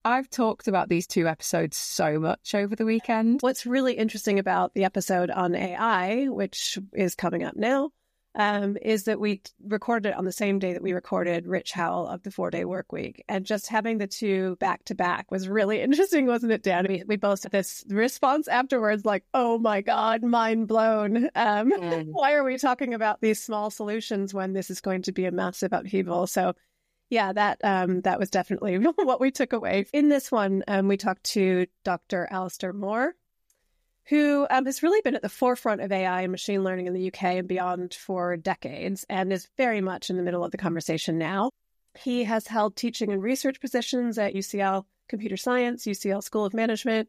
I've talked about these 2 episodes so much over the weekend. What's really interesting about the episode on AI, which is coming up now, is that we recorded it on the same day that we recorded Rich Howell of the 4-Day Workweek. And just having the 2 back to back was really interesting, wasn't it, Dan? We both had this response afterwards like, oh my God, mind blown. Why are we talking about these small solutions when this is going to be a massive upheaval? So yeah, that was definitely what we took away. In this one, we talked to Dr. Alistair Moore, who has really been at the forefront of AI and machine learning in the UK and beyond for decades and is very much in the middle of the conversation now. He has held teaching and research positions at UCL Computer Science, UCL School of Management,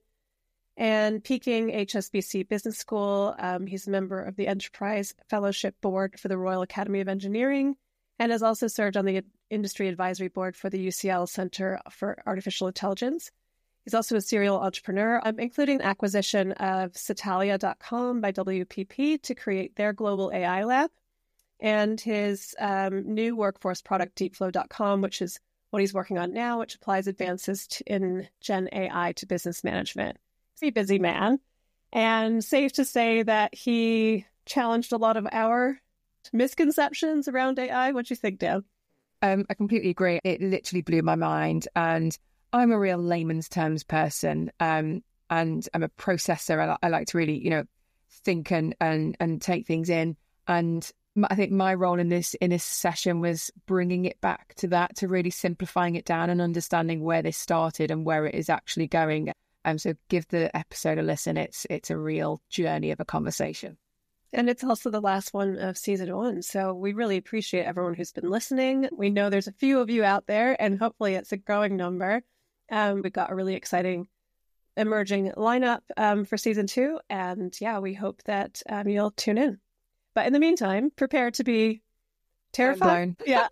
and Peking HSBC Business School. He's a member of the Enterprise Fellowship Board for the Royal Academy of Engineering and has also served on the Industry Advisory Board for the UCL Center for Artificial Intelligence. He's also a serial entrepreneur, including the acquisition of Satalia.com by WPP to create their global AI lab, and his new workforce product, Deepflow.com, which is what he's working on now, which applies advances in Gen AI to business management. He's a busy man, and safe to say that he challenged a lot of our misconceptions around AI. What do you think, Dan? I completely agree. It literally blew my mind, and I'm a real layman's terms person, and I'm a processor. I like to really, think and take things in. And I think my role in this session was bringing it back to that, to really simplifying it down and understanding where this started and where it is actually going. So give the episode a listen. It's a real journey of a conversation. And it's also the last one of season 1. So we really appreciate everyone who's been listening. We know there's a few of you out there, and hopefully it's a growing number. We've got a really exciting emerging lineup for season 2. And yeah, we hope that you'll tune in. But in the meantime, prepare to be terrified. Yeah.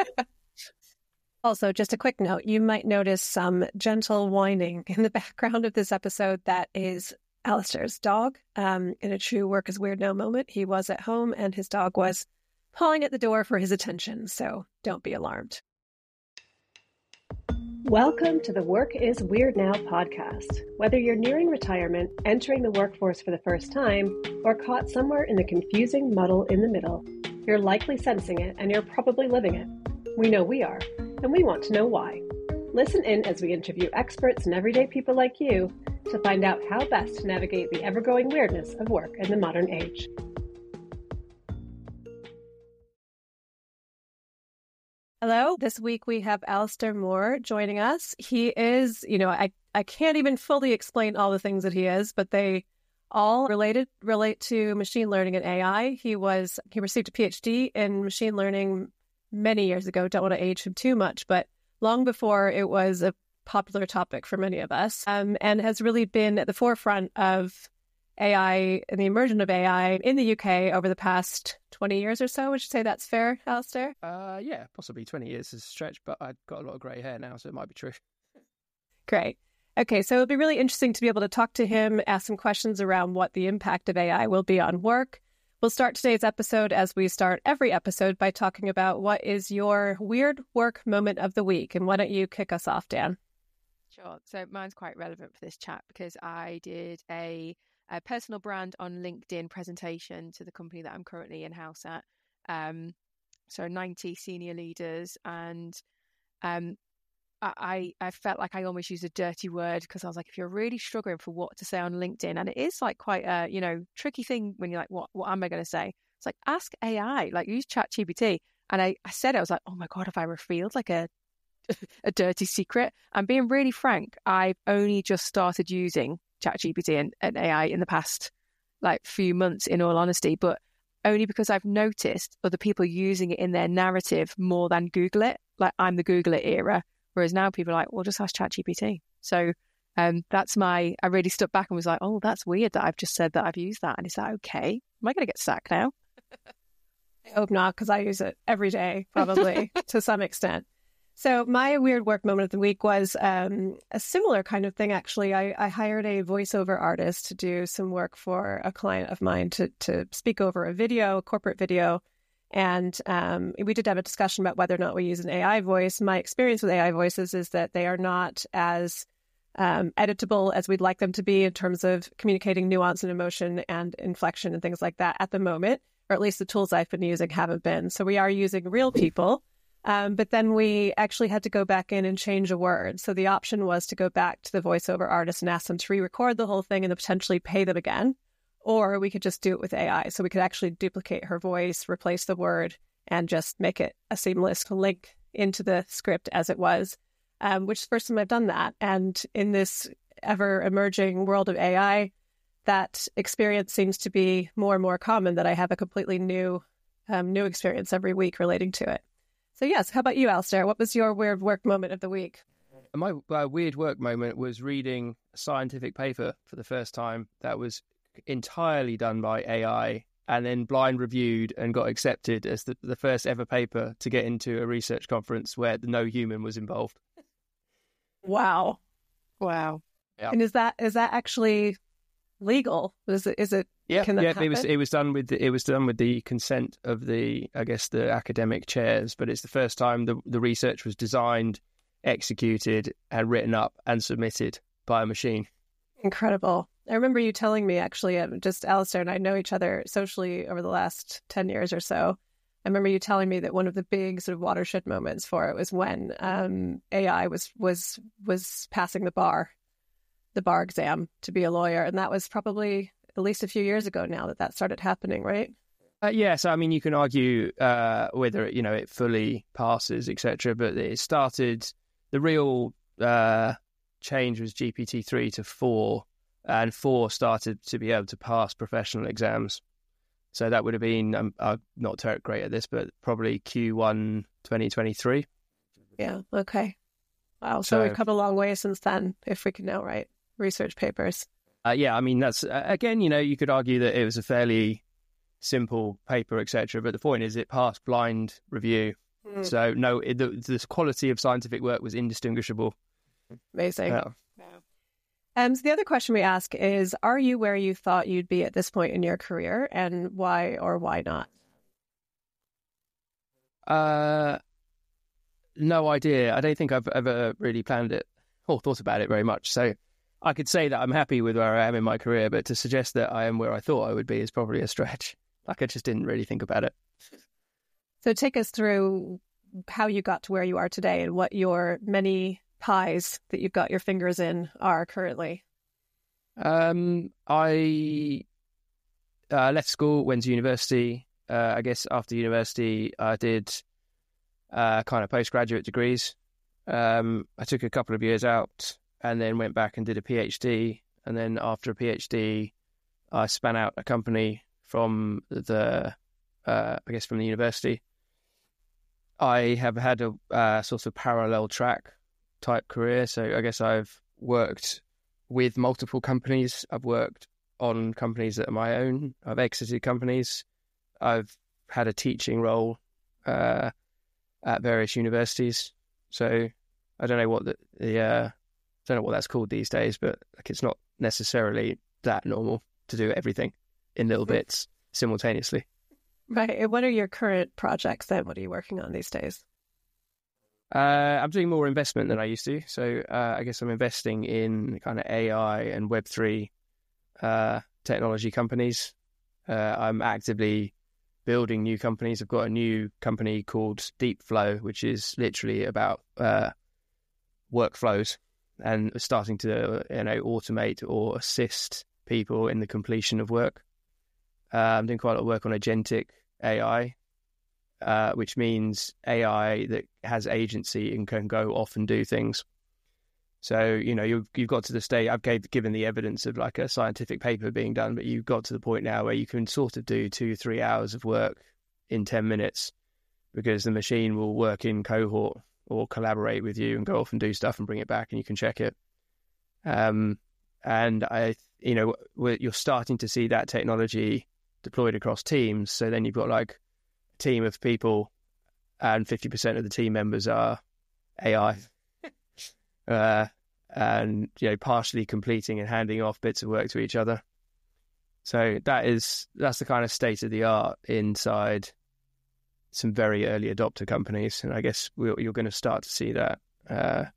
Also, just a quick note, you might notice some gentle whining in the background of this episode. That is Alistair's dog. In a true work is weird now moment, he was at home and his dog was pawing at the door for his attention. So don't be alarmed. Welcome to the Work is Weird Now podcast. Whether you're nearing retirement, entering the workforce for the first time, or caught somewhere in the confusing muddle in the middle, you're likely sensing it and you're probably living it. We know we are, and we want to know why. Listen in as we interview experts and everyday people like you to find out how best to navigate the ever-growing weirdness of work in the modern age. Hello. This week we have Alistair Moore joining us. He is, I can't even fully explain all the things that he is, but they all relate to machine learning and AI. He received a PhD in machine learning many years ago. Don't want to age him too much, but long before it was a popular topic for many of us, and has really been at the forefront of AI and the immersion of AI in the UK over the past 20 years or so. Would you say that's fair, Alistair? Yeah, possibly 20 years is a stretch, but I've got a lot of grey hair now, so it might be true. Great. Okay, so it'll be really interesting to be able to talk to him, ask some questions around what the impact of AI will be on work. We'll start today's episode, as we start every episode, by talking about what is your weird work moment of the week. And why don't you kick us off, Dan? Sure. So mine's quite relevant for this chat because I did a personal brand on LinkedIn presentation to the company that I'm currently in-house at. So 90 senior leaders, and I felt like I almost used a dirty word because I was like, if you're really struggling for what to say on LinkedIn, and it is like quite a, tricky thing when you're like, what am I going to say? It's like, ask AI, like use ChatGPT. And I said, I was like, oh my God, have I revealed like a dirty secret? I'm being really frank. I've only just started using ChatGPT and AI in the past few months, in all honesty, but only because I've noticed other people using it in their narrative more than Google it. Like, I'm the Google it era, whereas now people are like, well, just ask ChatGPT. So I really stepped back and was like, oh, that's weird that I've just said that I've used that. And is that okay? Am I going to get sacked now? I hope not, because I use it every day, probably to some extent. So my weird work moment of the week was a similar kind of thing, actually. I hired a voiceover artist to do some work for a client of mine to speak over a corporate video. And we did have a discussion about whether or not we use an AI voice. My experience with AI voices is that they are not as editable as we'd like them to be in terms of communicating nuance and emotion and inflection and things like that at the moment, or at least the tools I've been using haven't been. So we are using real people, but then we actually had to go back in and change a word. So the option was to go back to the voiceover artist and ask them to re-record the whole thing and then potentially pay them again. Or we could just do it with AI. So we could actually duplicate her voice, replace the word, and just make it a seamless link into the script as it was, which is the first time I've done that. And in this ever-emerging world of AI, that experience seems to be more and more common, that I have a completely new experience every week relating to it. So yes, how about you, Alistair? What was your weird work moment of the week? My weird work moment was reading a scientific paper for the first time that was entirely done by AI and then blind reviewed and got accepted as the first ever paper to get into a research conference where no human was involved. Wow. Wow. Yeah. And is that actually legal? Is it? Yeah, can that happen? it was done with the consent of the academic chairs, but it's the first time the research was designed, executed, and written up and submitted by a machine. Incredible. I remember you telling me, actually, just Alistair and I know each other socially over the last 10 years or so. I remember you telling me that one of the big sort of watershed moments for it was when AI was passing the bar exam to be a lawyer. And that was probably at least a few years ago now that started happening, right? So I mean, you can argue whether it fully passes, etc. But it started, the real change was GPT-3 to 4, and 4 started to be able to pass professional exams. So that would have been, I'm not great at this, but probably Q1 2023. Yeah, okay. Wow, so we've come a long way since then, if we can now write research papers. I mean, that's, again, you could argue that it was a fairly simple paper, etc. But the point is it passed blind review. So no, the quality of scientific work was indistinguishable. Amazing. Yeah. Wow. So the other question we ask is, are you where you thought you'd be at this point in your career, and why or why not? No idea. I don't think I've ever really planned it or thought about it very much. So I could say that I'm happy with where I am in my career, but to suggest that I am where I thought I would be is probably a stretch. Like, I just didn't really think about it. So take us through how you got to where you are today and what your many pies that you've got your fingers in are currently. I left school, went to university. I guess after university, I did kind of postgraduate degrees. I took a couple of years out and then went back and did a PhD. And then after a PhD, I span out a company from the university. I have had a sort of parallel track type career. So I guess I've worked with multiple companies. I've worked on companies that are my own. I've exited companies. I've had a teaching role at various universities. So I don't know what don't know what that's called these days, but like, it's not necessarily that normal to do everything in little bits simultaneously. Right. And what are your current projects then? What are you working on these days? I'm doing more investment than I used to. So I guess I'm investing in kind of AI and Web3 technology companies. I'm actively building new companies. I've got a new company called Deepflow, which is literally about workflows and starting to automate or assist people in the completion of work. I'm doing quite a lot of work on agentic AI, which means AI that has agency and can go off and do things. So, you've got to the stage, I've given the evidence of like a scientific paper being done, but you've got to the point now where you can sort of do 2-3 hours of work in 10 minutes because the machine will work in cohort or collaborate with you and go off and do stuff and bring it back and you can check it. And you're starting to see that technology deployed across teams. So then you've got like a team of people and 50% of the team members are AI. And partially completing and handing off bits of work to each other. So that's the kind of state of the art inside some very early adopter companies, and I guess you're going to start to see that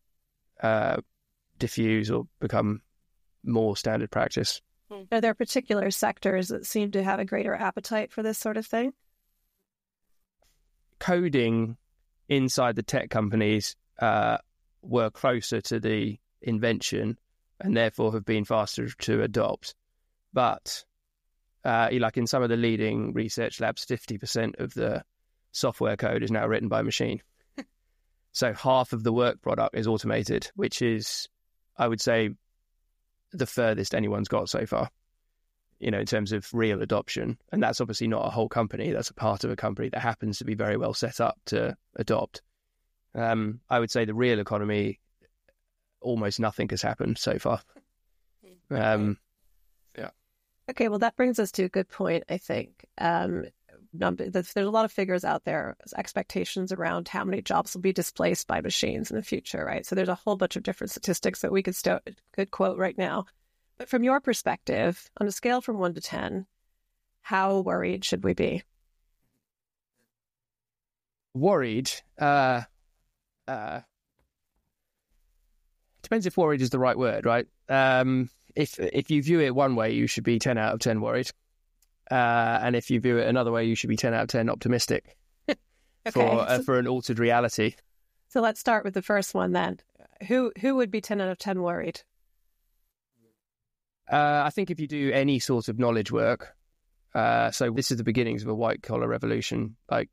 diffuse or become more standard practice. Are there particular sectors that seem to have a greater appetite for this sort of thing? Coding inside the tech companies were closer to the invention and therefore have been faster to adopt. But like in some of the leading research labs, 50% of the software code is now written by machine. So half of the work product is automated, which is, I would say, the furthest anyone's got so far, in terms of real adoption. And that's obviously not a whole company. That's a part of a company that happens to be very well set up to adopt. I would say the real economy, almost nothing has happened so far. Yeah. Okay, well, that brings us to a good point, I think. There's a lot of figures out there, expectations around how many jobs will be displaced by machines in the future, right? So there's a whole bunch of different statistics that we could quote right now. But from your perspective, on a scale from 1 to 10, how worried should we be? Worried? Depends if worried is the right word, right? If you view it one way, you should be 10 out of 10 worried. And if you view it another way, you should be 10 out of 10 optimistic. Okay. For an altered reality. So let's start with the first one then. Who would be 10 out of 10 worried? I think if you do any sort of knowledge work, so this is the beginnings of a white collar revolution. Like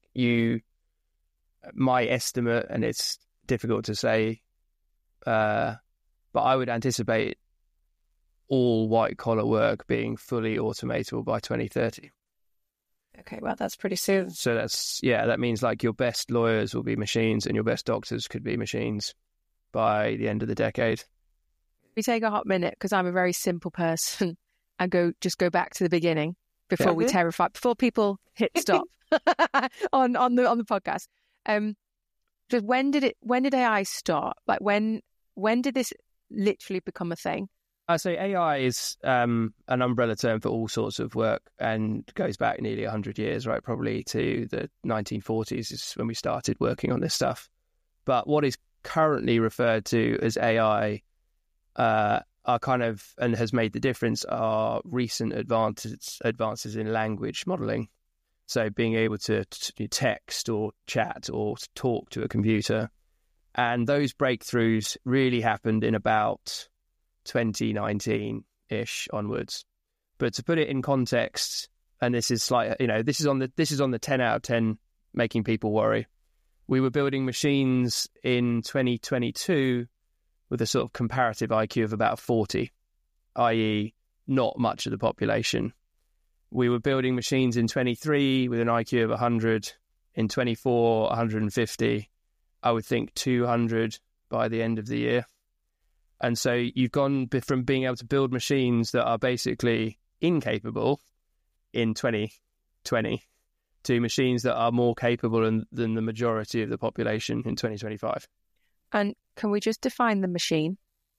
my estimate, and it's difficult to say, but I would anticipate all white collar work being fully automatable by 2030. Okay, well, that's pretty soon. So that means like your best lawyers will be machines and your best doctors could be machines by the end of the decade. We take a hot minute because I'm a very simple person and go back to the beginning before we terrify, before people hit stop on the podcast. Just when did AI start? Like when did this literally become a thing? So AI is an umbrella term for all sorts of work and goes back nearly 100 years, right? Probably to the 1940s is when we started working on this stuff. But what is currently referred to as AI are kind of, and has made the difference, are recent advances in language modeling. So being able to text or chat or talk to a computer. And those breakthroughs really happened in about 2019-ish onwards. But to put it in context, and this is like, this is on the 10 out of 10 making people worry. We were building machines in 2022 with a sort of comparative IQ of about 40, i.e. not much of the population. We were building machines in 23 with an IQ of 100, in 24, 150, I would think 200 by the end of the year. And so you've gone from being able to build machines that are basically incapable in 2020 to machines that are more capable than the majority of the population in 2025. And can we just define the machine?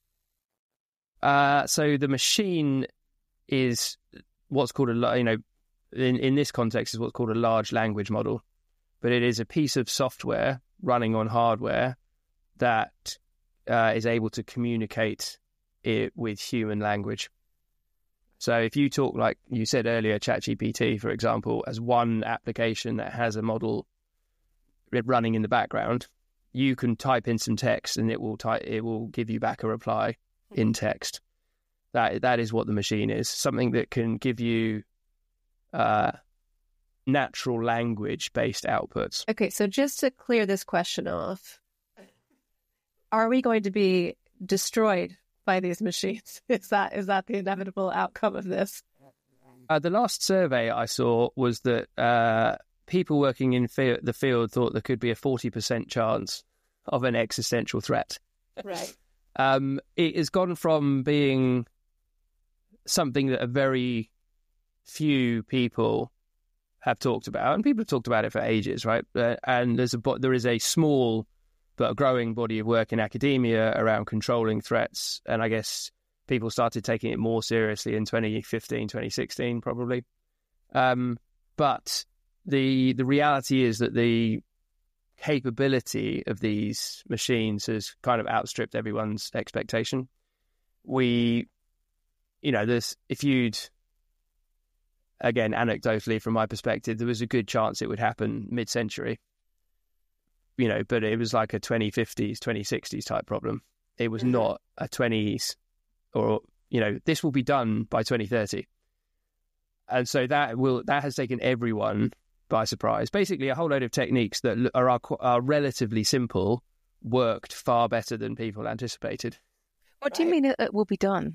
So the machine is what's called in this context is what's called a large language model, but it is a piece of software running on hardware that is able to communicate it with human language. So if you talk, like you said earlier, ChatGPT, for example, as one application that has a model running in the background, you can type in some text and it will give you back a reply in text. That is what the machine is. Something that can give you natural language-based outputs. Okay, so just to clear this question off, are we going to be destroyed by these machines? Is that the inevitable outcome of this? The last survey I saw was that people working in the field thought there could be a 40% chance of an existential threat. Right. It has gone from being something that a very few people have talked about, and people have talked about it for ages, right? And there is a small but a growing body of work in academia around controlling threats. And I guess people started taking it more seriously in 2015, 2016, probably. But the reality is that the capability of these machines has kind of outstripped everyone's expectation. If you'd, again, anecdotally from my perspective, there was a good chance it would happen mid-century, but it was like a 2050s, 2060s type problem. It was not a 20s or, this will be done by 2030. And so that has taken everyone by surprise. Basically, a whole load of techniques that are relatively simple worked far better than people anticipated. What do you mean it will be done?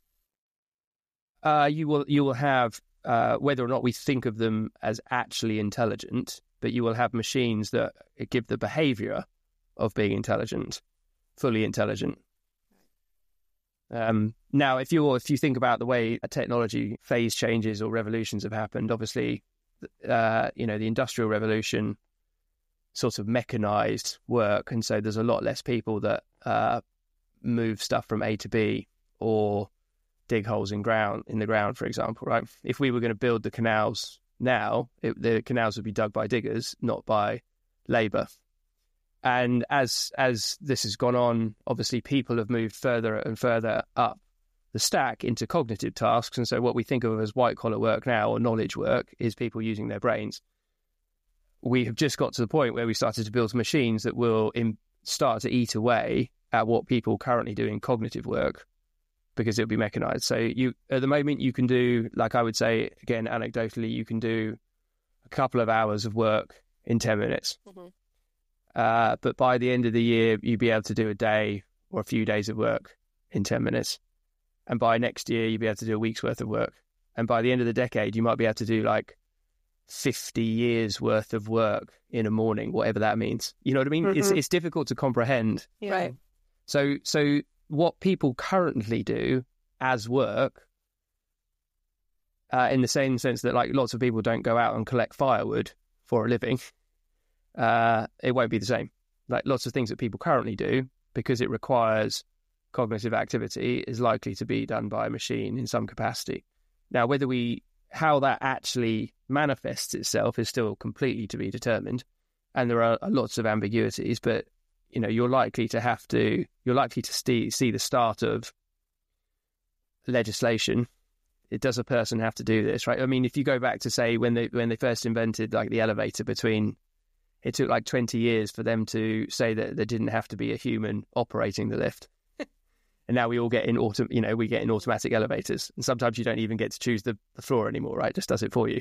You will have, whether or not we think of them as actually intelligent, but you will have machines that give the behavior of being intelligent, fully intelligent. Now, if you think about the way a technology phase changes or revolutions have happened, obviously, the Industrial Revolution sort of mechanized work, and so there's a lot less people that move stuff from A to B or dig holes in the ground, for example. Right? If we were going to build the canals now, the canals would be dug by diggers, not by labour. And as this has gone on, obviously people have moved further and further up the stack into cognitive tasks. And so what we think of as white-collar work now, or knowledge work, is people using their brains. We have just got to the point where we started to build machines that will start to eat away at what people currently do in cognitive work, because it'll be mechanized. So at the moment, you can do, like I would say, again, anecdotally, you can do a couple of hours of work in 10 minutes. Mm-hmm. But by the end of the year, you'd be able to do a day or a few days of work in 10 minutes. And by next year, you'd be able to do a week's worth of work. And by the end of the decade, you might be able to do like 50 years worth of work in a morning, whatever that means. You know what I mean? Mm-hmm. It's difficult to comprehend. Yeah. Right. So what people currently do as work, in the same sense that like lots of people don't go out and collect firewood for a living, it won't be the same. Like lots of things that people currently do, because it requires cognitive activity, is likely to be done by a machine in some capacity. Now, how that actually manifests itself is still completely to be determined, and there are lots of ambiguities. But you're likely to see the start of legislation. Does a person have to do this, right? I mean, if you go back to say when they first invented like the elevator, it took like 20 years for them to say that there didn't have to be a human operating the lift. And now we all get in automatic elevators, and sometimes you don't even get to choose the floor anymore, right? It just does it for you.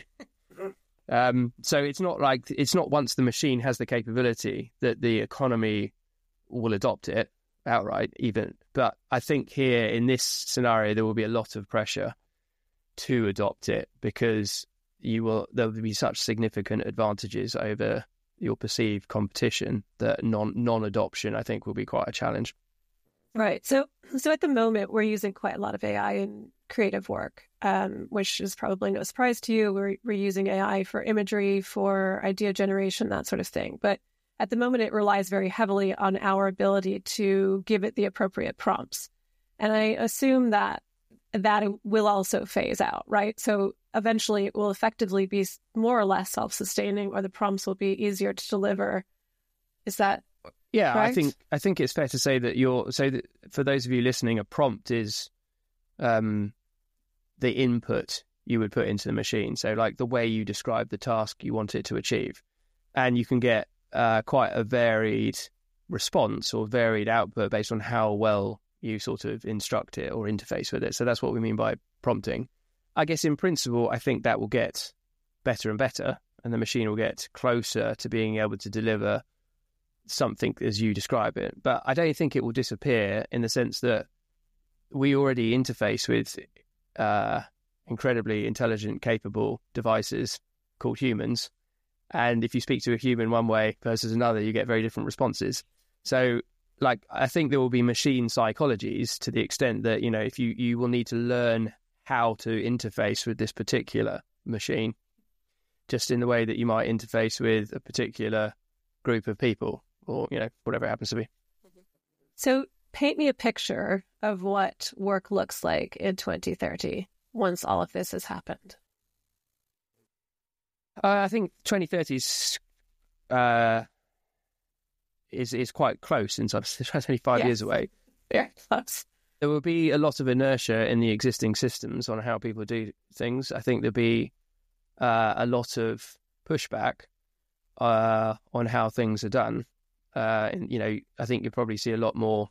So it's not once the machine has the capability that the economy will adopt it outright even. But I think here in this scenario, there will be a lot of pressure to adopt it, because there will be such significant advantages over your perceived competition that non-adoption, I think, will be quite a challenge. Right. So at the moment, we're using quite a lot of AI in creative work, which is probably no surprise to you. We're using AI for imagery, for idea generation, that sort of thing. But at the moment, it relies very heavily on our ability to give it the appropriate prompts. And I assume that will also phase out, right? So eventually it will effectively be more or less self-sustaining, or the prompts will be easier to deliver. Is that correct? I think it's fair to say that for those of you listening, a prompt is the input you would put into the machine. So like the way you describe the task you want it to achieve. And you can get quite a varied response or varied output based on how well you sort of instruct it or interface with it. So that's what we mean by prompting. I guess in principle, I think that will get better and better, and the machine will get closer to being able to deliver something as you describe it. But I don't think it will disappear, in the sense that we already interface with incredibly intelligent, capable devices called humans. And if you speak to a human one way versus another, you get very different responses. So I think there will be machine psychologies to the extent that, if you will need to learn how to interface with this particular machine, just in the way that you might interface with a particular group of people, or, whatever it happens to be. So paint me a picture of what work looks like in 2030 once all of this has happened. I think 2030 is quite close in some sense. It's only 5 years away. Yeah, close. There will be a lot of inertia in the existing systems on how people do things. I think there'll be a lot of pushback on how things are done. And, I think you'll probably see a lot more,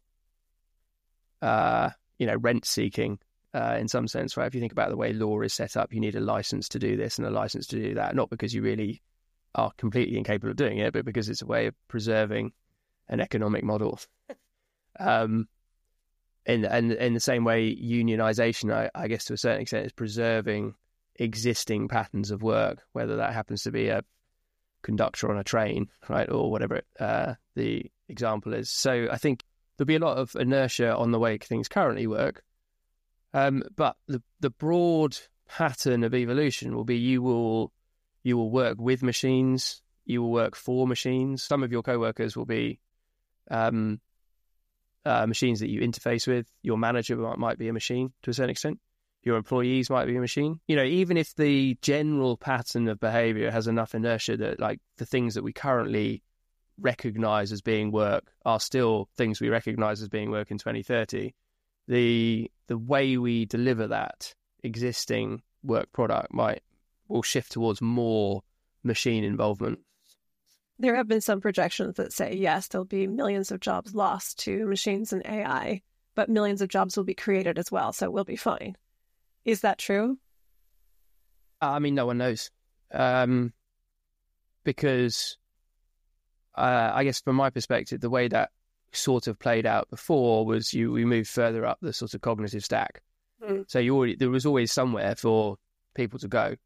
rent seeking in some sense, right? If you think about the way law is set up, you need a license to do this and a license to do that, not because you really are completely incapable of doing it, but because it's a way of preserving an economic model. In the same way, unionization, I guess to a certain extent, is preserving existing patterns of work, whether that happens to be a conductor on a train, right, or whatever the example is. So I think there'll be a lot of inertia on the way things currently work. But the broad pattern of evolution will be you will work with machines, you will work for machines. Some of your co-workers will be machines that you interface with. Your manager might be a machine to a certain extent. Your employees might be a machine. Even if the general pattern of behavior has enough inertia that, like, the things that we currently recognize as being work are still things we recognize as being work in 2030, the way we deliver that existing work product will shift towards more machine involvement. There have been some projections that say, yes, there'll be millions of jobs lost to machines and AI, but millions of jobs will be created as well, so we'll be fine. Is that true? I mean, no one knows. Because I guess from my perspective, the way that sort of played out before was we moved further up the sort of cognitive stack. So there was always somewhere for people to go.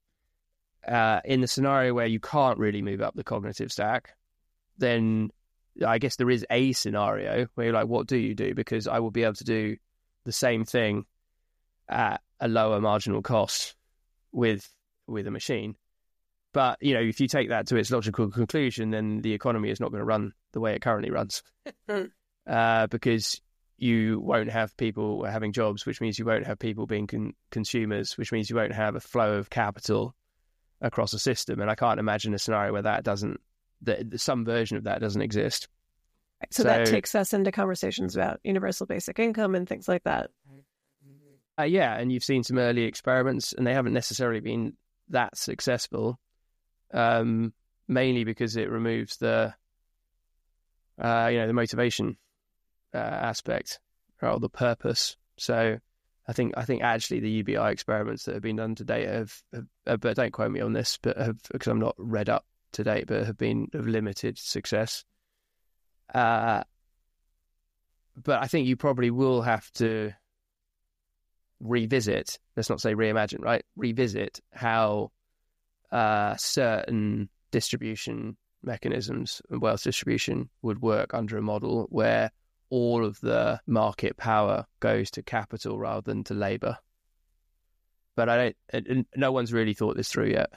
In the scenario where you can't really move up the cognitive stack, then I guess there is a scenario where you're like, what do you do? Because I will be able to do the same thing at a lower marginal cost with a machine. But, if you take that to its logical conclusion, then the economy is not going to run the way it currently runs. Because you won't have people having jobs, which means you won't have people being consumers, which means you won't have a flow of capital across a system. And I can't imagine a scenario where that some version of that doesn't exist. So that takes us into conversations about universal basic income and things like that. Yeah, and you've seen some early experiments, and they haven't necessarily been that successful, mainly because it removes the motivation aspect or the purpose. So I think actually the UBI experiments that have been done to date have but don't quote me on this, but because I'm not read up to date, but have been of limited success. But I think you probably will have to revisit, let's not say reimagine, right? Revisit how certain distribution mechanisms and wealth distribution would work under a model where all of the market power goes to capital rather than to labour. But no one's really thought this through yet.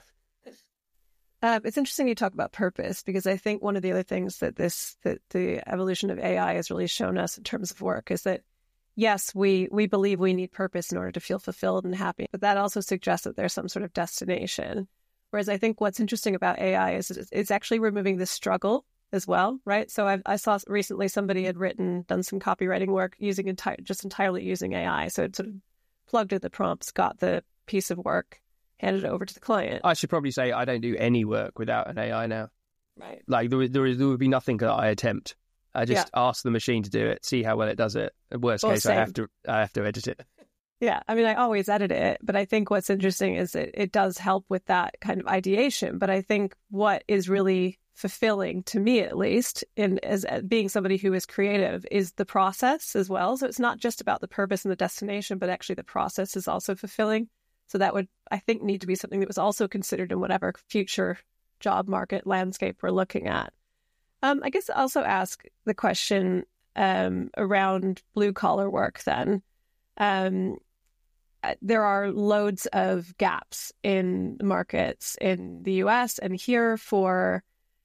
It's interesting you talk about purpose, because I think one of the other things that the evolution of AI has really shown us in terms of work is that, yes, we believe we need purpose in order to feel fulfilled and happy, but that also suggests that there's some sort of destination. Whereas I think what's interesting about AI is it's actually removing the struggle as well, right? So I saw recently somebody had done some copywriting work using entirely using AI. So it sort of plugged in the prompts, got the piece of work, handed it over to the client. I should probably say I don't do any work without an AI now. Right. Like there would be nothing that I attempt. I just ask the machine to do it, see how well it does it. In worst case, same. I have to edit it. Yeah, I mean, I always edit it, but I think what's interesting is it does help with that kind of ideation. But I think what is really fulfilling, to me at least, as being somebody who is creative, is the process as well. So it's not just about the purpose and the destination, but actually the process is also fulfilling. So that would, I think, need to be something that was also considered in whatever future job market landscape we're looking at. I guess I'll also ask the question around blue-collar work then. There are loads of gaps in the markets in the US and here for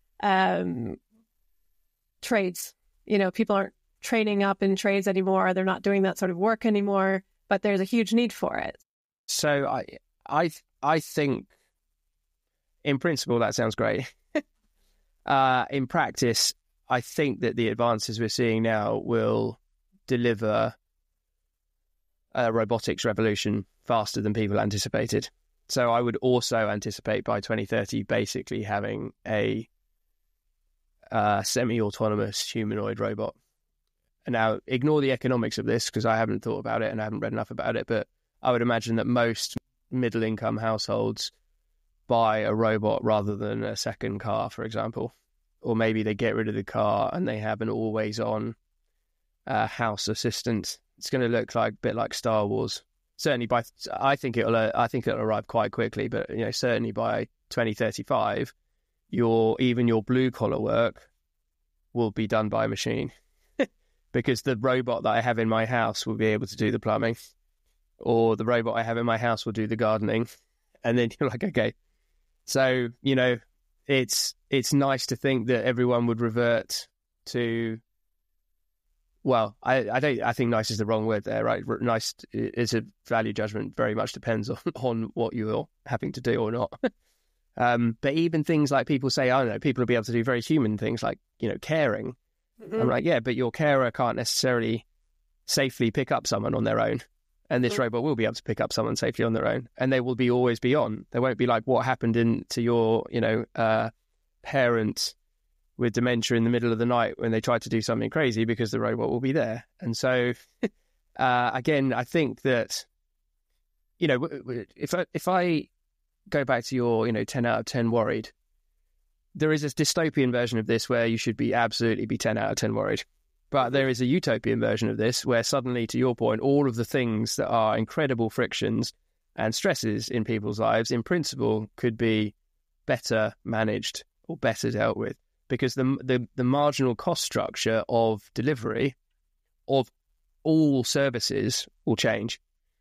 trades. People aren't training up in trades anymore. They're not doing that sort of work anymore, but there's a huge need for it. So I think in principle, that sounds great. In practice, I think that the advances we're seeing now will deliver a robotics revolution faster than people anticipated. So I would also anticipate by 2030 basically having a semi-autonomous humanoid robot. And now, ignore the economics of this because I haven't thought about it and I haven't read enough about it, but I would imagine that most middle-income households buy a robot rather than a second car, for example. Or maybe they get rid of the car and they have an always-on house assistant. It's going to look like a bit like Star Wars. Certainly I think it'll arrive quite quickly, but certainly by 2035, even your blue-collar work will be done by a machine. Because the robot that I have in my house will be able to do the plumbing, or the robot I have in my house will do the gardening. And then you're like, okay. So, it's nice to think that everyone would revert to, well, I think nice is the wrong word there, right? Nice is a value judgment, very much depends on what you're having to do or not. But even things like people say, I don't know, people will be able to do very human things like, caring. Mm-hmm. I'm like, yeah, but your carer can't necessarily safely pick up someone on their own. And this robot will be able to pick up someone safely on their own. And they will always be on. There won't be like what happened to your, parent with dementia in the middle of the night when they tried to do something crazy, because the robot will be there. And so, again, I think that, if I go back to your, 10 out of 10 worried, there is a dystopian version of this where you should be 10 out of 10 worried. But there is a utopian version of this where suddenly, to your point, all of the things that are incredible frictions and stresses in people's lives, in principle, could be better managed or better dealt with, because the marginal cost structure of delivery of all services will change.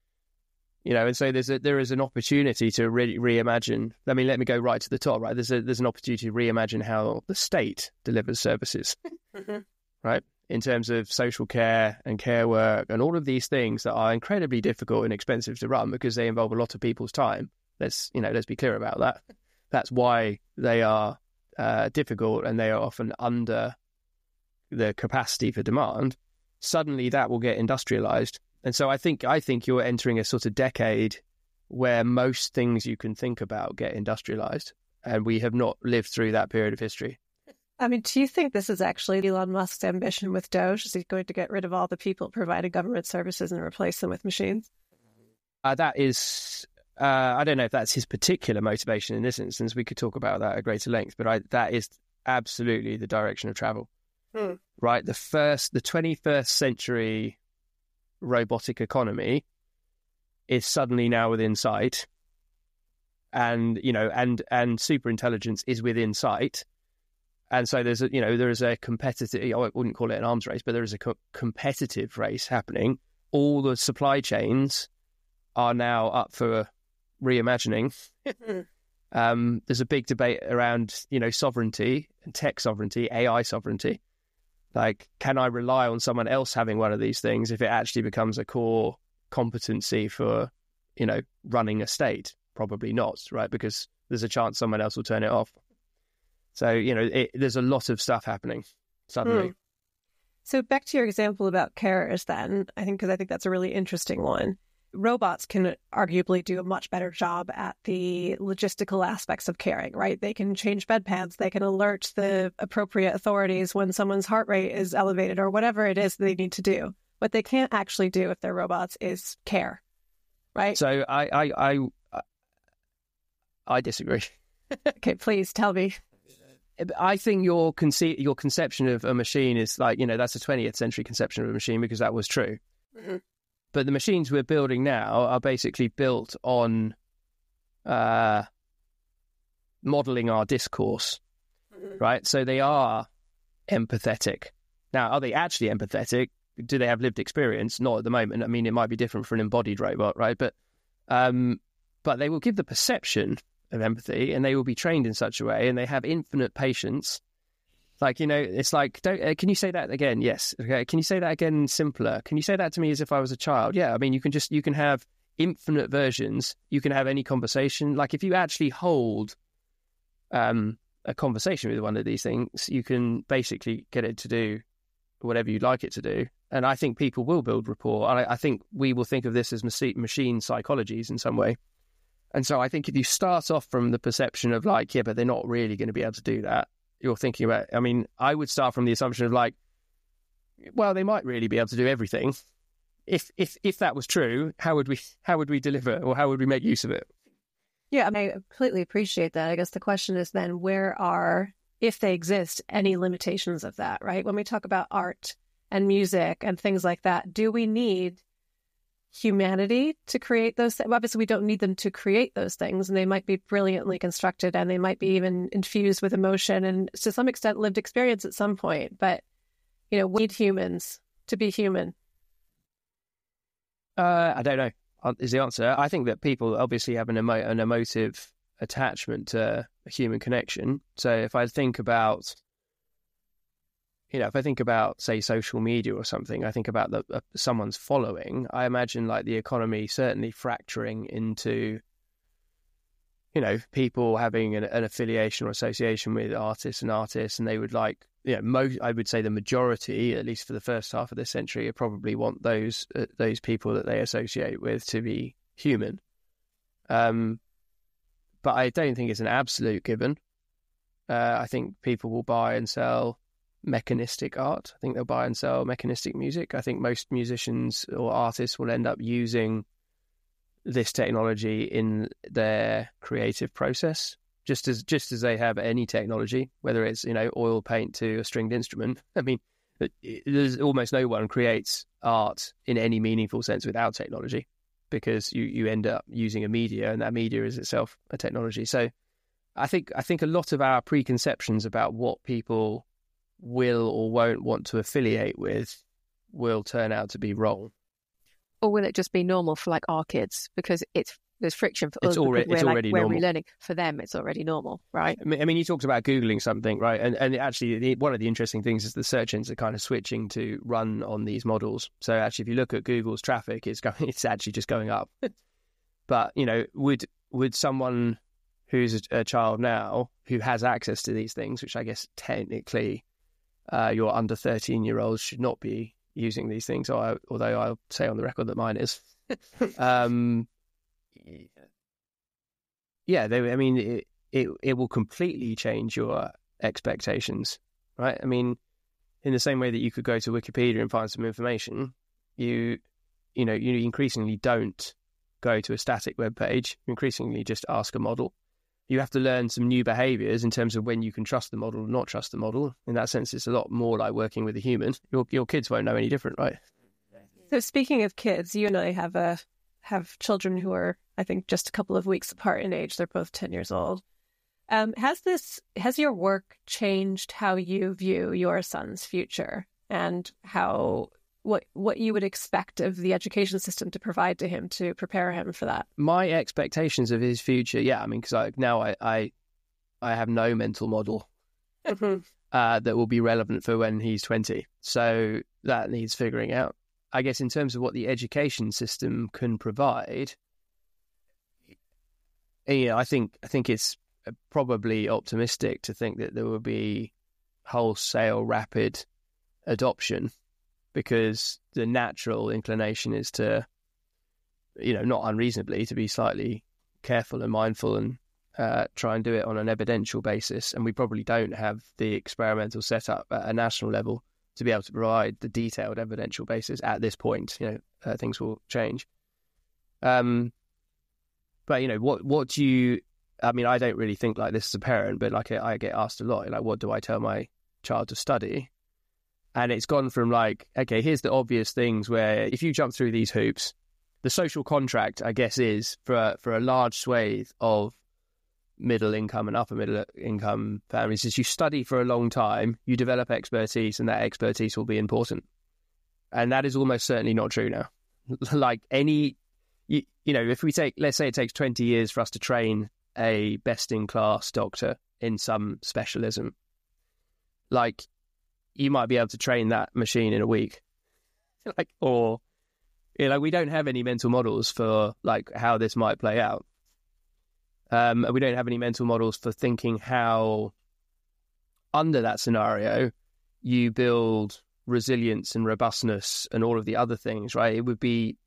And so there is an opportunity to reimagine. Let me go right to the top. Right, there's an opportunity to reimagine how the state delivers services, right, in terms of social care and care work and all of these things that are incredibly difficult and expensive to run because they involve a lot of people's time. Let's be clear about that. That's why they are difficult, and they are often under the capacity for demand. Suddenly, that will get industrialized. And so I think you're entering a sort of decade where most things you can think about get industrialized, and we have not lived through that period of history. I mean, do you think this is actually Elon Musk's ambition with Doge? Is he going to get rid of all the people providing government services and replace them with machines? That is, I don't know if that's his particular motivation in this instance. We could talk about that at greater length, but that is absolutely the direction of travel. Right? The 21st century robotic economy is suddenly now within sight, and and super intelligence is within sight, and so there is a competitive, I wouldn't call it an arms race, but there is a competitive race happening. All the supply chains are now up for reimagining. There's a big debate around sovereignty and tech sovereignty, AI sovereignty. Like, can I rely on someone else having one of these things if it actually becomes a core competency for, running a state? Probably not, right? Because there's a chance someone else will turn it off. So, there's a lot of stuff happening suddenly. So back to your example about carers then, because I think that's a really interesting one. Robots can arguably do a much better job at the logistical aspects of caring, right? They can change bedpans. They can alert the appropriate authorities when someone's heart rate is elevated or whatever it is they need to do. What they can't actually do if they're robots is care, right? So I disagree. Okay, please tell me. I think your conception of a machine is like, that's a 20th century conception of a machine because that was true. Mm-hmm. But the machines we're building now are basically built on modeling our discourse, right? So they are empathetic. Now, are they actually empathetic? Do they have lived experience? Not at the moment. I mean, it might be different for an embodied robot, right? But they will give the perception of empathy, and they will be trained in such a way, and they have infinite patience. Like, it's like, can you say that again? Yes. Okay. Can you say that again simpler? Can you say that to me as if I was a child? Yeah. I mean, you can have infinite versions. You can have any conversation. Like, if you actually hold a conversation with one of these things, you can basically get it to do whatever you'd like it to do. And I think people will build rapport. And I think we will think of this as machine psychologies in some way. And so I think if you start off from the perception of like, yeah, but they're not really going to be able to do that, you're thinking about, I mean, I would start from the assumption of like, well, they might really be able to do everything. If that was true, how would we deliver, or how would we make use of it? Yeah, I completely appreciate that. I guess the question is then, where are, if they exist, any limitations of that, right? When we talk about art and music and things like that, do we need humanity to create those things? Obviously, we don't need them to create those things, and they might be brilliantly constructed, and they might be even infused with emotion and to some extent lived experience at some point. But, we need humans to be human. I don't know is the answer. I think that people obviously have an emotive attachment to a human connection. So if I think about, say, social media or something, I think about someone's following. I imagine like the economy certainly fracturing into, people having an affiliation or association with artists, and they would like, I would say the majority, at least for the first half of this century, probably want those people that they associate with to be human. But I don't think it's an absolute given. I think people will buy and sell mechanistic art. I think they'll buy and sell mechanistic music. I think most musicians or artists will end up using this technology in their creative process. Just as they have any technology, whether it's, oil paint to a stringed instrument. I mean, there's almost no one creates art in any meaningful sense without technology, because you end up using a media, and that media is itself a technology. So I think a lot of our preconceptions about what people will or won't want to affiliate with will turn out to be wrong. Or will it just be normal for like our kids? Because there's friction for us. It's already normal. We're relearning. For them, it's already normal, right? I mean, you talked about Googling something, right? And actually, one of the interesting things is the search engines are kind of switching to run on these models. So actually, if you look at Google's traffic, it's actually just going up. But, would someone who's a child now who has access to these things, which I guess technically your under 13-year-olds should not be using these things, although I'll say on the record that mine is. It will completely change your expectations, right? I mean, in the same way that you could go to Wikipedia and find some information, you increasingly don't go to a static web page. You increasingly just ask a model. You have to learn some new behaviors in terms of when you can trust the model or not trust the model. In that sense, it's a lot more like working with a human. Your kids won't know any different, right? So speaking of kids, you and I have children who are, I think, just a couple of weeks apart in age. They're both 10 years old. Has your work changed how you view your son's future, and what you would expect of the education system to provide to him to prepare him for that? My expectations of his future, because now I have no mental model that will be relevant for when he's 20. So that needs figuring out. I guess in terms of what the education system can provide, I think it's probably optimistic to think that there will be wholesale rapid adoption, because the natural inclination is to, not unreasonably, to be slightly careful and mindful and try and do it on an evidential basis. And we probably don't have the experimental setup at a national level to be able to provide the detailed evidential basis at this point. Things will change. But, what do you... I mean, I don't really think like this as a parent, but like I get asked a lot, like, what do I tell my child to study? And it's gone from like, okay, here's the obvious things where if you jump through these hoops, the social contract, I guess, is for a large swathe of middle income and upper middle income families is you study for a long time, you develop expertise, and that expertise will be important. And that is almost certainly not true now. Like if we take, let's say it takes 20 years for us to train a best-in-class doctor in some specialism, like you might be able to train that machine in a week. We don't have any mental models for like how this might play out. We don't have any mental models for thinking how, under that scenario, you build resilience and robustness and all of the other things, right? It would be.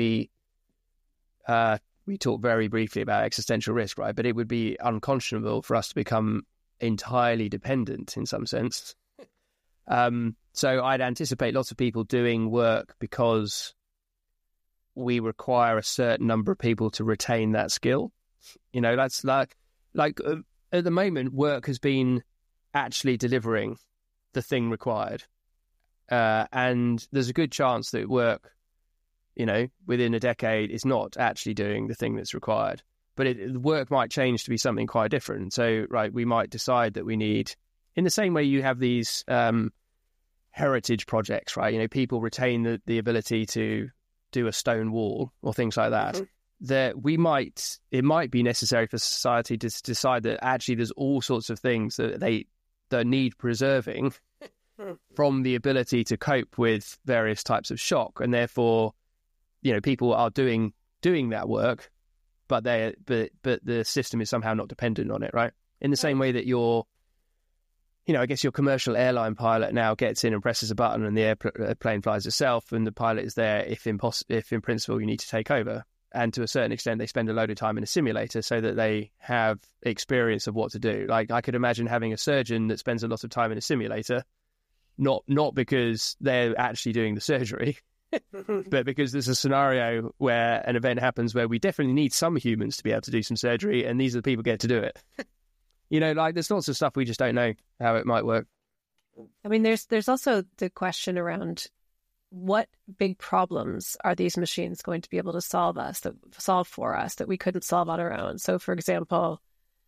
We talked very briefly about existential risk, right? But it would be unconscionable for us to become entirely dependent in some sense. So I'd anticipate lots of people doing work because we require a certain number of people to retain that skill. You know, that's like at the moment, work has been actually delivering the thing required. And there's a good chance that work, you know, within a decade is not actually doing the thing that's required. But the work might change to be something quite different. So, right, we might decide that we need, in the same way you have these heritage projects, right? You know, people retain the ability to do a stone wall or things like that. Mm-hmm. That it might be necessary for society to decide that actually there's all sorts of things that need preserving from the ability to cope with various types of shock, and therefore, you know, people are doing that work, but the system is somehow not dependent on it, right? In the same way that I guess your commercial airline pilot now gets in and presses a button and the airplane flies itself, and the pilot is there if in principle you need to take over. And to a certain extent, they spend a load of time in a simulator so that they have experience of what to do. Like, I could imagine having a surgeon that spends a lot of time in a simulator, not because they're actually doing the surgery, but because there's a scenario where an event happens where we definitely need some humans to be able to do some surgery, and these are the people who get to do it. You know, like, there's lots of stuff we just don't know how it might work. I mean, there's also the question around what big problems are these machines going to be able to solve for us that we couldn't solve on our own? So, for example,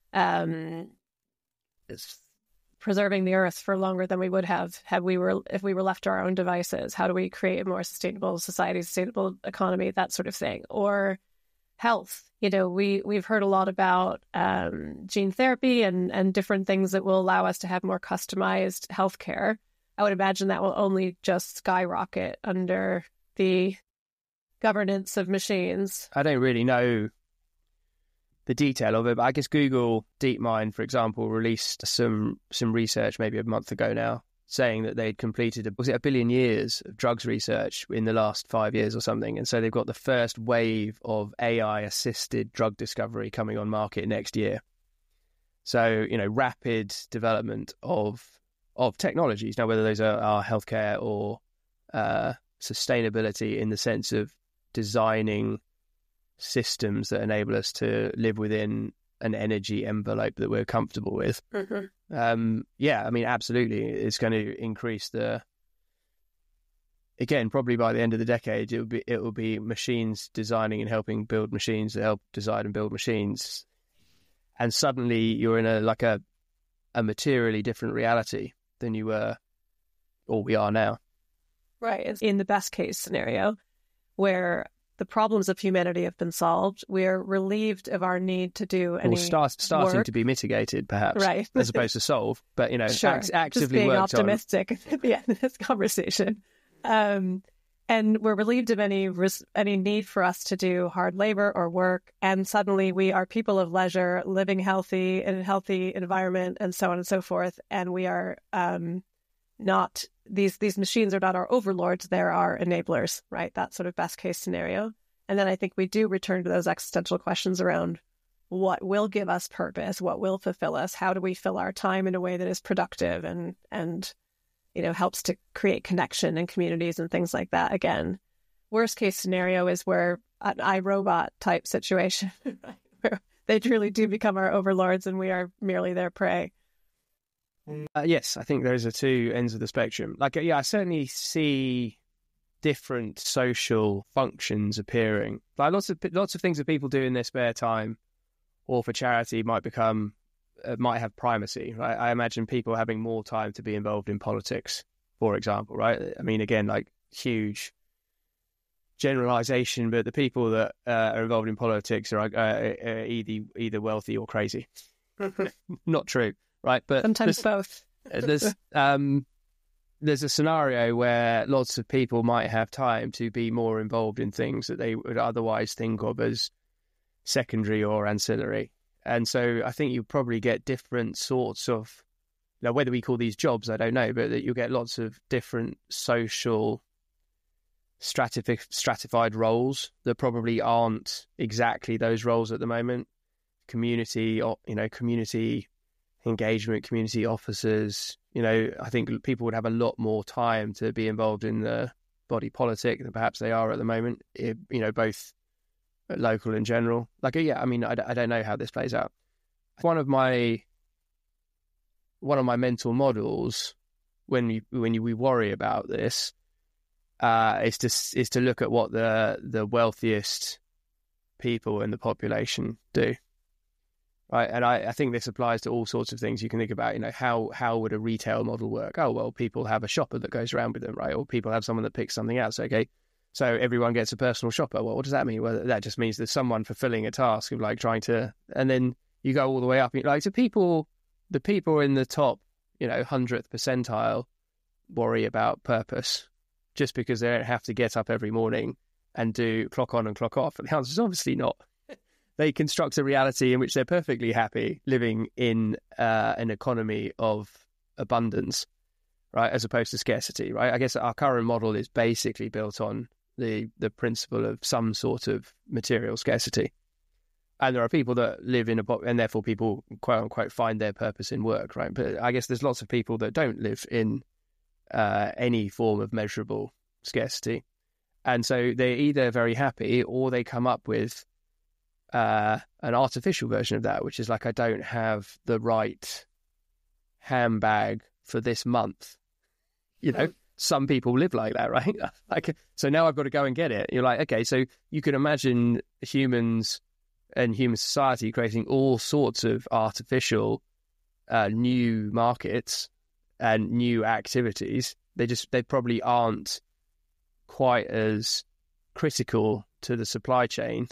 preserving the earth for longer than we would have if we were left to our own devices. How do we create a more sustainable society, sustainable economy, that sort of thing? Or health. You know, we've heard a lot about gene therapy and different things that will allow us to have more customized healthcare. I would imagine that will only just skyrocket under the governance of machines. I don't really know the detail of it, but I guess Google DeepMind, for example, released some research maybe a month ago now, saying that they'd completed, was it 1 billion years of drugs research in the last 5 years or something? And so they've got the first wave of AI-assisted drug discovery coming on market next year. So, you know, rapid development of technologies. Now, whether those are healthcare or sustainability in the sense of designing systems that enable us to live within an energy envelope that we're comfortable with. Mm-hmm. Yeah, I mean, absolutely. It's going to increase again, probably by the end of the decade, it will be machines designing and helping build machines that help design and build machines. And suddenly you're in a materially different reality than you were, or we are now. Right. It's in the best case scenario where the problems of humanity have been solved, we're relieved of our need to do any starting work. To be mitigated, perhaps, right, as opposed to solved. But, you know, sure. actively just being worked optimistic at the end of this conversation. And we're relieved of any need for us to do hard labor or work. And suddenly we are people of leisure, living healthy in a healthy environment, and so on and so forth. And we are not, these machines are not our overlords, they're our enablers, right? That sort of best case scenario. And then I think we do return to those existential questions around what will give us purpose, what will fulfill us, how do we fill our time in a way that is productive and you know, helps to create connection and communities and things like that. Again, worst case scenario is where an iRobot type situation, where they truly do become our overlords and we are merely their prey. Yes, I think those are two ends of the spectrum. Like, yeah, I certainly see different social functions appearing. Like lots of things that people do in their spare time or for charity might have primacy, right? I imagine people having more time to be involved in politics, for example, right? I mean, again, like huge generalization, but the people that are involved in politics are either wealthy or crazy. Not true, right? But sometimes both. There's a scenario where lots of people might have time to be more involved in things that they would otherwise think of as secondary or ancillary. And so I think you probably get different sorts of, now whether we call these jobs, I don't know, but that you'll get lots of different social stratified roles that probably aren't exactly those roles at the moment. Community engagement, community officers, I think people would have a lot more time to be involved in the body politic than perhaps they are at the moment, both local and general. I don't know how this plays out. One of my mental models when we worry about this is to look at what the wealthiest people in the population do, right? And I think this applies to all sorts of things. You can think about, how would a retail model work? Oh, well, people have a shopper that goes around with them, right? Or people have someone that picks something out. So, okay, so everyone gets a personal shopper. Well, what does that mean? Well, that just means there's someone fulfilling a task of trying to, and then you go all the way up. To people, the people in the top, 100th percentile worry about purpose just because they don't have to get up every morning and do clock on and clock off. And the answer is obviously not. They construct a reality in which they're perfectly happy living in an economy of abundance, right, as opposed to scarcity, right? I guess our current model is basically built on the principle of some sort of material scarcity. And there are people that live in and therefore people, quote unquote, find their purpose in work, right? But I guess there's lots of people that don't live in any form of measurable scarcity. And so they're either very happy or they come up with an artificial version of that, which is I don't have the right handbag for this month. Some people live like that, right? So now I've got to go and get it. You're like, okay, so you can imagine humans and human society creating all sorts of artificial new markets and new activities. They probably aren't quite as critical to the supply chain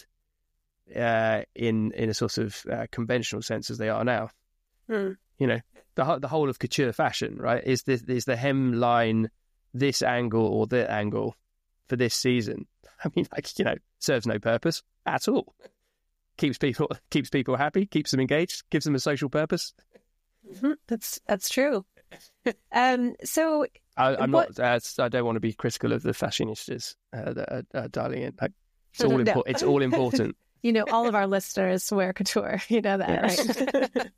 in a sort of conventional sense as they are now. The whole of couture fashion, right? Is the hemline this angle or that angle for this season? Serves no purpose at all. Keeps people happy, keeps them engaged, gives them a social purpose. Mm-hmm. That's true. So I'm not. I don't want to be critical of the fashionistas that are dialing in. It's all important. It's all important. All of our listeners wear couture. You know that,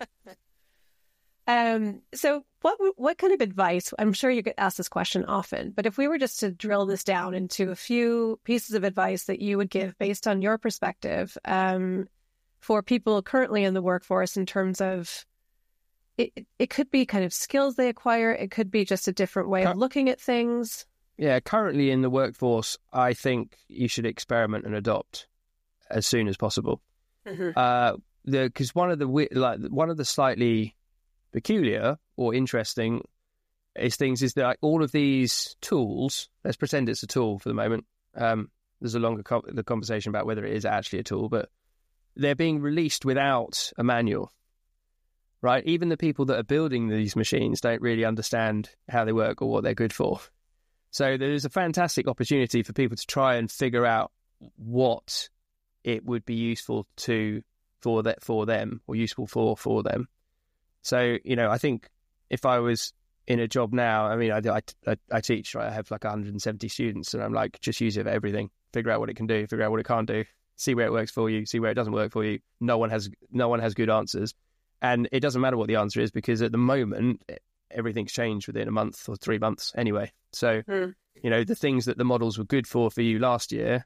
right? So what kind of advice? I'm sure you get asked this question often, but if we were just to drill this down into a few pieces of advice that you would give based on your perspective, for people currently in the workforce in terms of it could be kind of skills they acquire. It could be just a different way of looking at things. Yeah, currently in the workforce, I think you should experiment and adopt as soon as possible. Mm-hmm. Because one of the slightly peculiar or interesting is that all of these tools. Let's pretend it's a tool for the moment. There's a longer the conversation about whether it is actually a tool, but they're being released without a manual. Right, even the people that are building these machines don't really understand how they work or what they're good for. So there's a fantastic opportunity for people to try and figure out what it would be useful for them or useful for them. So I think if I was in a job now, I teach. Right, I have 170 students, and I'm just use it for everything. Figure out what it can do. Figure out what it can't do. See where it works for you. See where it doesn't work for you. No one has good answers. And it doesn't matter what the answer is because at the moment, everything's changed within a month or 3 months anyway. So, the things that the models were good for you last year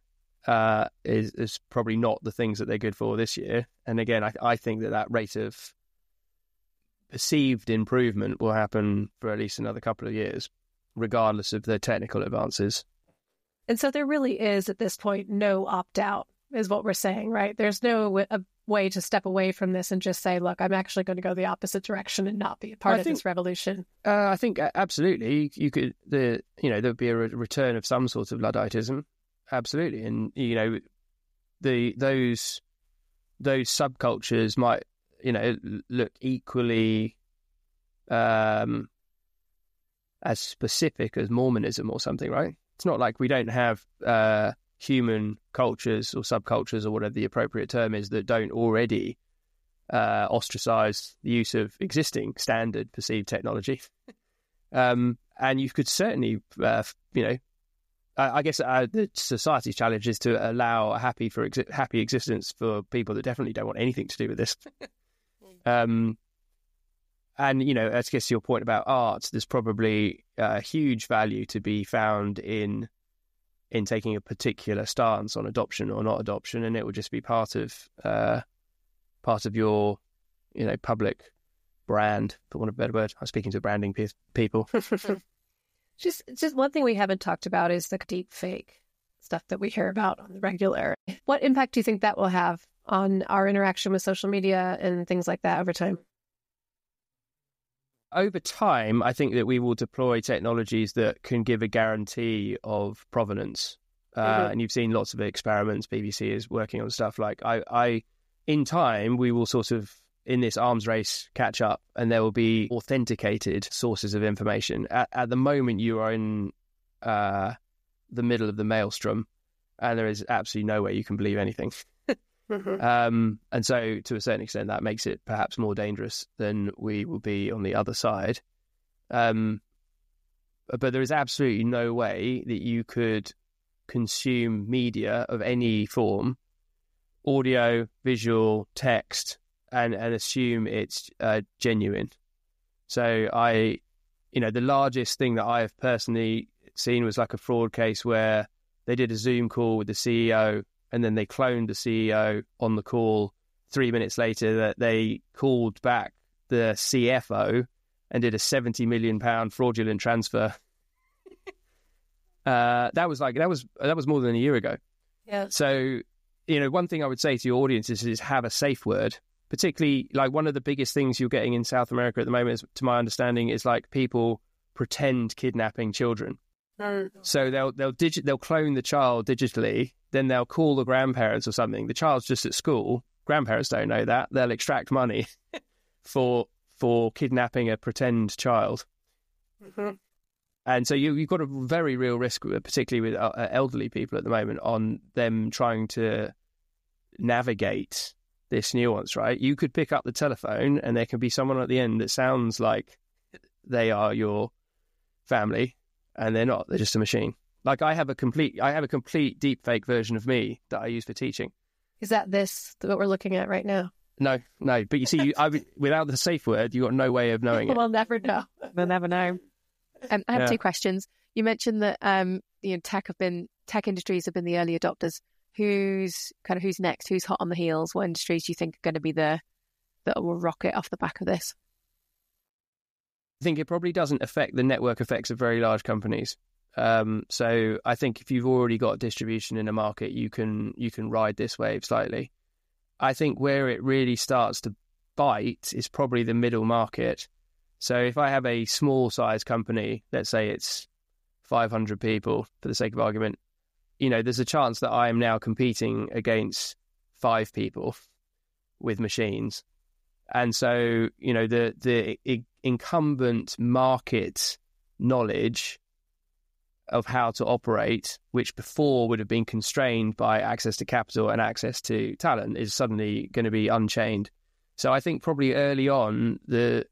is probably not the things that they're good for this year. And again, I think that rate of perceived improvement will happen for at least another couple of years, regardless of the technical advances. And so there really is, at this point, no opt-out, is what we're saying, right? There's no way to step away from this and just say, look, I'm actually going to go the opposite direction and not be a part of this revolution. I think absolutely you could, there would be a return of some sort of Ludditism. Absolutely. And, those subcultures might, look equally as specific as Mormonism or something, right? It's not like we don't have human cultures or subcultures or whatever the appropriate term is that don't already ostracize the use of existing standard perceived technology. And you could certainly, I guess the society's challenge is to allow a happy existence for people that definitely don't want anything to do with this. And, I guess your point about art, there's probably a huge value to be found in taking a particular stance on adoption or not adoption, and it would just be part of your, public brand, for want of a better word. I'm speaking to branding people. Just one thing we haven't talked about is the deep fake stuff that we hear about on the regular. What impact do you think that will have on our interaction with social media and things like that over time? Over time, I think that we will deploy technologies that can give a guarantee of provenance. And you've seen lots of experiments. BBC is working on stuff like in time, we will sort of, in this arms race, catch up, and there will be authenticated sources of information. At the moment, you are in the middle of the maelstrom, and there is absolutely no way you can believe anything. And so, to a certain extent, that makes it perhaps more dangerous than we will be on the other side. But there is absolutely no way that you could consume media of any form, audio, visual, text, and assume it's genuine. So the largest thing that I have personally seen was like a fraud case where they did a Zoom call with the CEO, and then they cloned the CEO on the call. 3 minutes later, that they called back the CFO and did a £70 million fraudulent transfer. That was more than a year ago. Yeah. So, one thing I would say to your audience is have a safe word. Particularly, like, one of the biggest things you're getting in South America at the moment, to my understanding, is like people pretend kidnapping children. So they'll clone the child digitally, then they'll call the grandparents or something. The child's just at school. Grandparents don't know that. They'll extract money for kidnapping a pretend child. And so you've got a very real risk, particularly with elderly people at the moment, on them trying to navigate this nuance, right? You could pick up the telephone and there can be someone at the end that sounds like they are your family, and they're not. They're just a machine. Like, I have a complete deep fake version of me that I use for teaching. Is that what we're looking at right now? No. But you see, without the safe word, you've got no way of knowing it. We'll never know. We'll never know. I have two questions. You mentioned that tech industries have been the early adopters. Who's next? Who's hot on the heels? What industries do you think are going to be that will rocket off the back of this? I think it probably doesn't affect the network effects of very large companies. So I think if you've already got distribution in a market, you can ride this wave slightly. I think where it really starts to bite is probably the middle market. So if I have a small size company, let's say it's 500 people for the sake of argument, there's a chance that I am now competing against 5 people with machines. And so, the incumbent market knowledge of how to operate, which before would have been constrained by access to capital and access to talent, is suddenly going to be unchained. So I think probably early on, the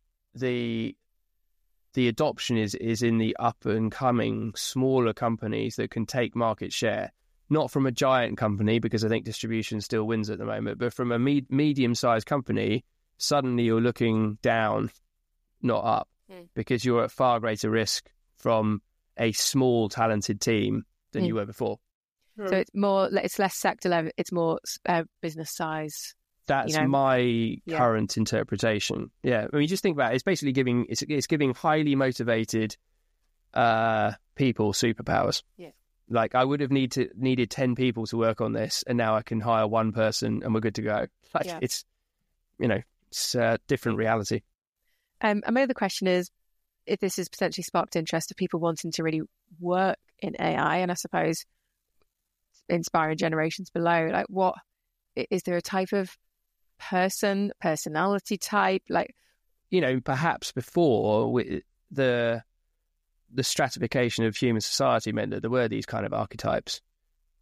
adoption is in the up and coming smaller companies that can take market share, not from a giant company, because I think distribution still wins at the moment, but from a medium-sized company. Suddenly you're looking down, not up, because you're at far greater risk from a small talented team than you were before. So it's less sector level, it's more business size. That's my current interpretation. Yeah, I mean, just think about it. It's basically giving highly motivated people superpowers. Yeah, like I would have needed 10 people to work on this, and now I can hire one person and we're good to go. It's a different reality. And my other question is, if this has potentially sparked interest of people wanting to really work in AI, and I suppose inspiring generations below, like, what is there a type of personality type, like, perhaps before the stratification of human society meant that there were these kind of archetypes,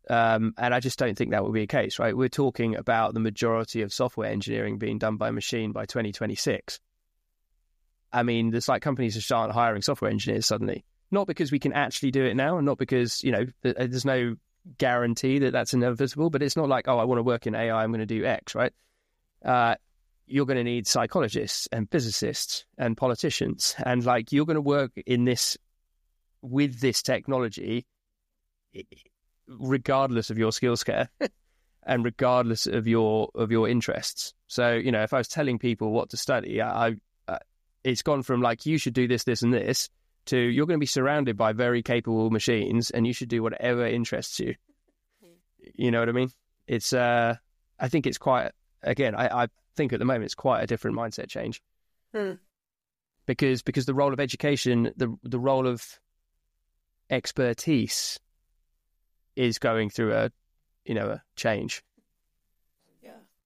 And I just don't think that will be the case, right? We're talking about the majority of software engineering being done by machine by 2026. I mean, there's like companies that start hiring software engineers suddenly, not because we can actually do it now, and not because, there's no guarantee that that's inevitable, but it's not like, oh, I want to work in AI, I'm going to do X, right? You're going to need psychologists and physicists and politicians, and like you're going to work in this with this technology regardless of your skill set and regardless of your interests. So, if I was telling people what to study, it's gone from like, you should do this, this, and this, to you're going to be surrounded by very capable machines and you should do whatever interests you. You know what I mean? It's, I think it's quite, again, I think at the moment it's quite a different mindset change. Because the role of education, the role of expertise is going through a change. Yeah.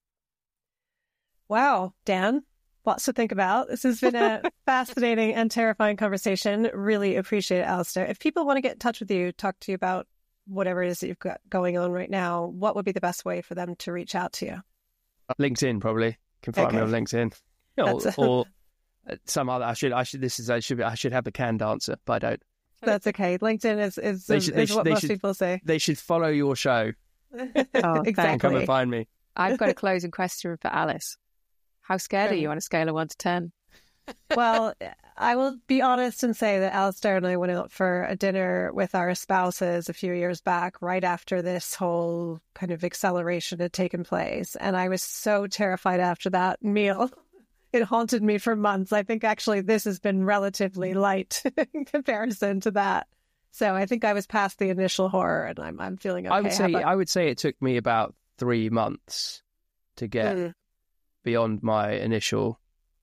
Wow, Dan, lots to think about. This has been a fascinating and terrifying conversation. Really appreciate it, Alistair. If people want to get in touch with you, talk to you about whatever it is that you've got going on right now, what would be the best way for them to reach out to you? LinkedIn, probably. Can find me on LinkedIn. Or some other. I should have the canned answer, but I don't. That's okay. LinkedIn is what most people say. They should follow your show. Exactly. And come and find me. I've got a closing question for Alice. How scared are you on a scale of 1 to 10? Well, I will be honest and say that Alistair and I went out for a dinner with our spouses a few years back, right after this whole kind of acceleration had taken place. And I was so terrified after that meal. It haunted me for months. I think actually this has been relatively light in comparison to that. So I think I was past the initial horror and I'm feeling okay. I would say it took me about 3 months to get beyond my initial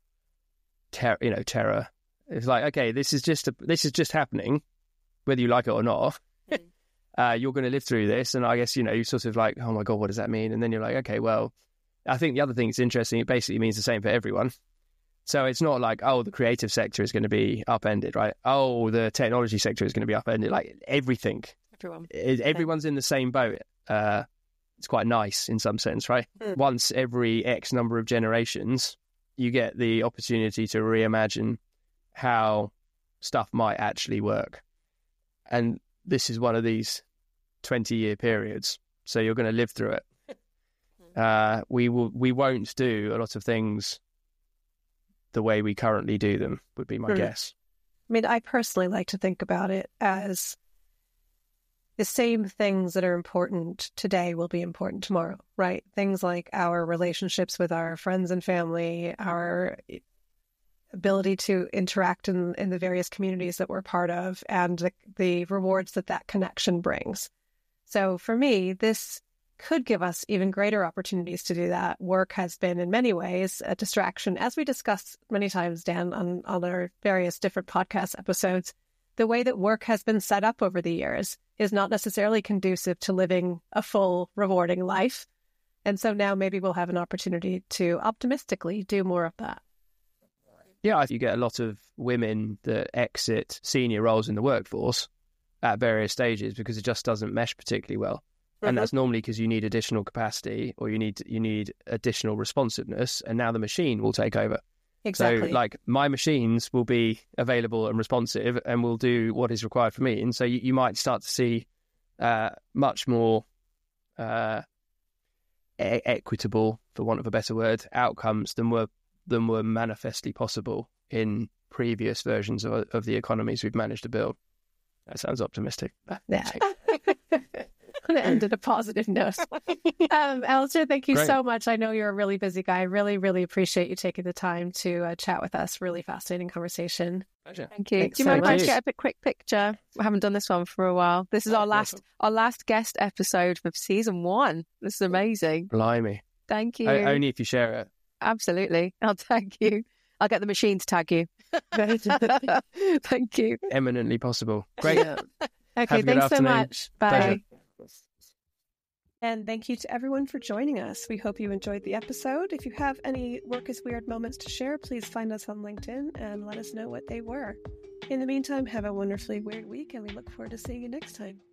terror. It's like, okay, this is just happening, whether you like it or not. You're going to live through this, and I guess you sort of like, oh my god, what does that mean? And then you're like, okay, well, I think the other thing that's interesting, it basically means the same for everyone. So it's not like, oh, the creative sector is going to be upended, right? Oh, the technology sector is going to be upended. Like everything, everyone's in the same boat. It's quite nice in some sense, right? Once every X number of generations, you get the opportunity to reimagine how stuff might actually work. And this is one of these 20-year periods. So you're going to live through it. We won't do a lot of things the way we currently do them, would be my guess. I mean, I personally like to think about it as the same things that are important today will be important tomorrow, right? Things like our relationships with our friends and family, our ability to interact in the various communities that we're part of, and the rewards that connection brings. So for me, this could give us even greater opportunities to do that. Work has been in many ways a distraction. As we discussed many times, Dan, on our various different podcast episodes, the way that work has been set up over the years is not necessarily conducive to living a full, rewarding life. And so now maybe we'll have an opportunity to optimistically do more of that. Yeah, you get a lot of women that exit senior roles in the workforce at various stages because it just doesn't mesh particularly well. And that's normally because you need additional capacity or you need additional responsiveness, and now the machine will take over. Exactly. So, like, my machines will be available and responsive and will do what is required for me. And so you might start to see much more equitable, for want of a better word, outcomes than were manifestly possible in previous versions of the economies we've managed to build. That sounds optimistic. Yeah. I'm going to end on a positive note. Alistair, thank you so much. I know you're a really busy guy. Really, really appreciate you taking the time to chat with us. Really fascinating conversation. Pleasure. Thank you. Thanks Do you mind if I much. get a quick picture? We haven't done this one for a while. This is our last guest episode of season 1. This is amazing. Blimey. Thank you. Only if you share it. Absolutely. I'll tag you. I'll get the machine to tag you. Thank you. Eminently possible. Great. Okay, thanks so much. Bye. Pleasure. And thank you to everyone for joining us. We hope you enjoyed the episode. If you have any Work is Weird moments to share, please find us on LinkedIn and let us know what they were. In the meantime, have a wonderfully weird week, and we look forward to seeing you next time.